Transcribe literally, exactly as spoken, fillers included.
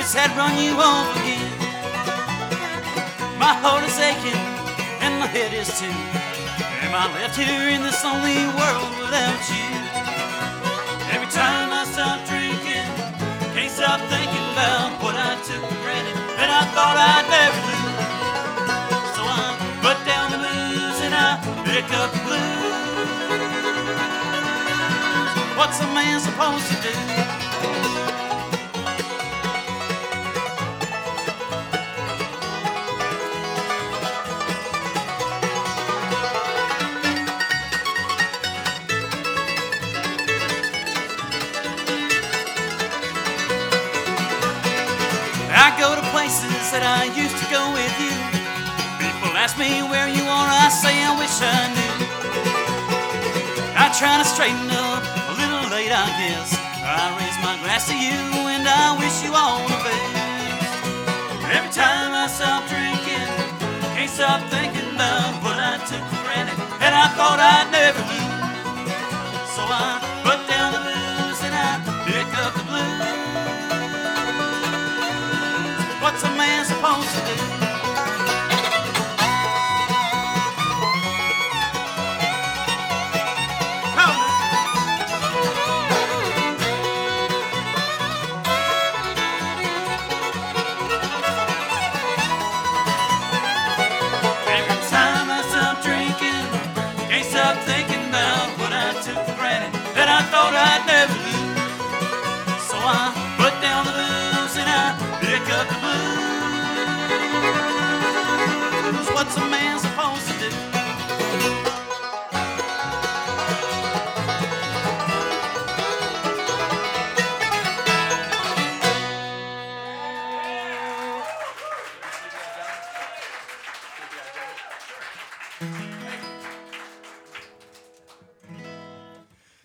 always had run you off again. My heart is aching and my head is too. Am I left here in this lonely world without you? Every time I stop drinking, can't stop thinking about what I took for granted and I thought I'd never lose. So I put down the booze and I pick up the blues. What's a man supposed to do? I go to places that I used to go with you. People ask me where you are, I say I wish I knew. I try to straighten up, a little late I guess. I raise my glass to you and I wish you all the best. Every time I stop drinking, can't stop thinking about what I took for granted and I thought I'd never lose. So I put down the booze and I pick up the blues. What's a man supposed to do? Every time I stop drinking, can't stop thinking about what I took for granted that I thought I'd never lose. So I put down the booze and I pick up the blues. What's a man supposed to do?